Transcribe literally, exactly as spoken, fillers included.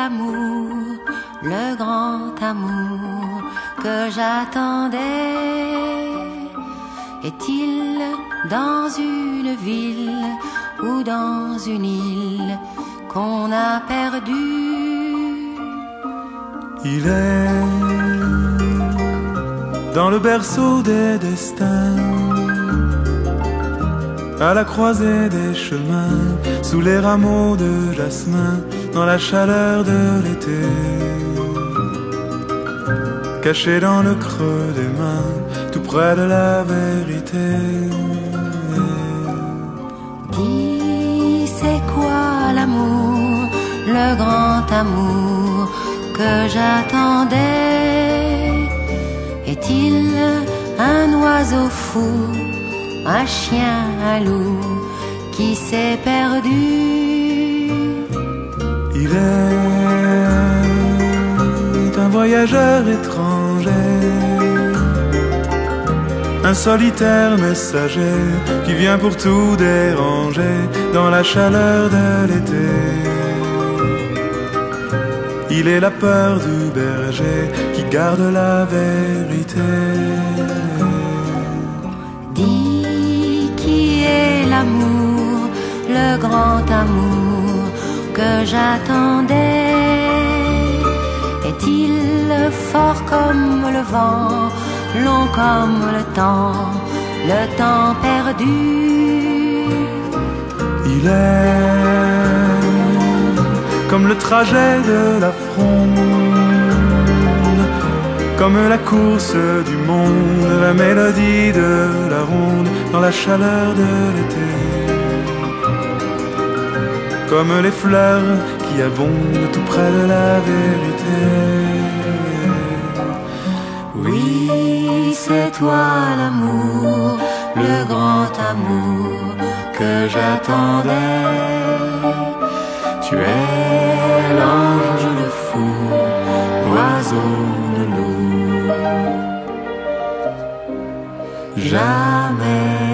l'amour, le grand amour que j'attendais? Est-il dans une ville ou dans une île qu'on a perdu? Il est dans le berceau des destins, à la croisée des chemins, sous les rameaux de jasmin, dans la chaleur de l'été, caché dans le creux des mains, tout près de la vérité. Dis, c'est quoi l'amour, le grand amour que j'attendais? Est-il un oiseau fou, un chien, un loup qui s'est perdu? Il est un voyageur étranger, un solitaire messager qui vient pour tout déranger dans la chaleur de l'été. Il est la peur du berger qui garde la vérité. Dis, qui est l'amour, le grand amour que j'attendais? Est-il fort comme le vent, long comme le temps, le temps perdu? Il est comme le trajet de la fronde, comme la course du monde, la mélodie de la ronde dans la chaleur de l'été, comme les fleurs qui abondent tout près de la vérité. Oui, c'est toi l'amour, le grand amour que j'attendais. Tu es l'ange, le fou, l'oiseau, le loup. Jamais